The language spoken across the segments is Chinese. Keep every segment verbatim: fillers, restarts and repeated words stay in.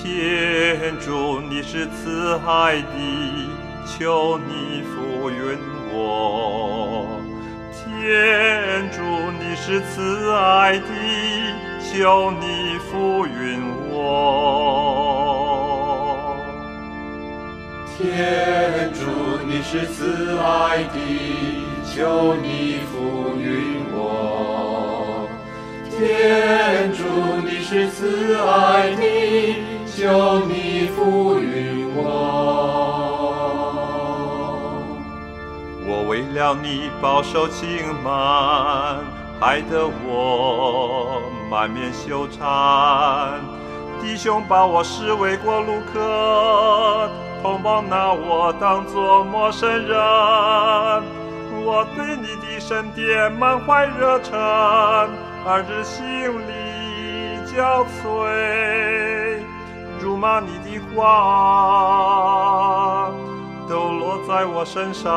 天主，你是慈爱的，求你抚允我。天主，你是慈爱的，求你抚允我。 天主，你是慈爱的，求你抚允我。天主，你是慈爱的，求你抚允我。 我为了你饱受轻慢，害得我满面羞惭。弟兄把我视为过路客，同胞拿我当作陌生人。我对你的圣殿满怀热忱，二日心里交瘁。辱骂你的话都落在我身上。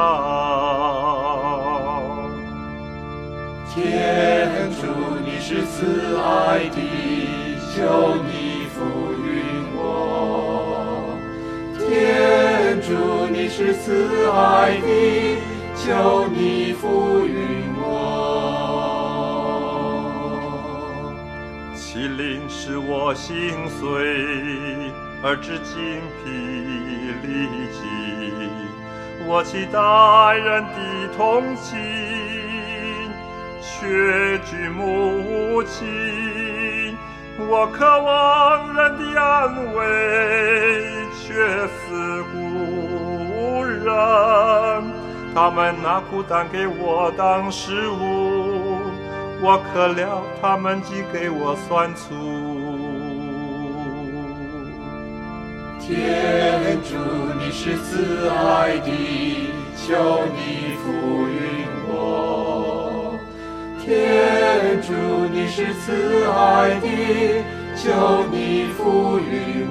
天主，你是慈爱的，求你抚允我。天主，你是慈爱的，求你抚允我。 欺凌使我心碎，而至精疲力尽。我期待人的同情，却举目无亲。我渴望人的安慰，却似故人。他们拿苦担给我当食物，我渴了，他们即给我酸醋。 天主，你是慈爱的，求你抚允我。天主，你是慈爱的，求你抚允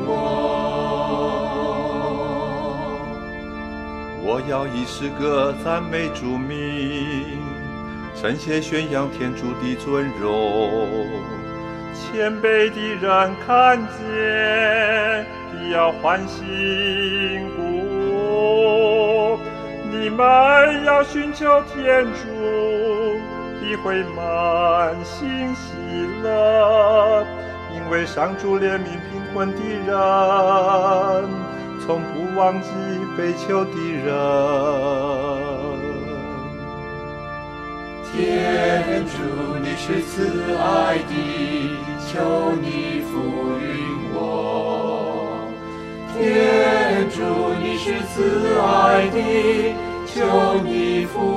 我。 我要以诗歌赞美主名，称谢宣扬天主的尊荣。谦卑的人看见，必要欢欣鼓舞。你们要寻求天主，必会满心喜乐，因为上主怜悯贫困的人，从不忘记被囚的人。 天主，你是慈爱的，求你抚允我。天主，你是慈爱的，求你抚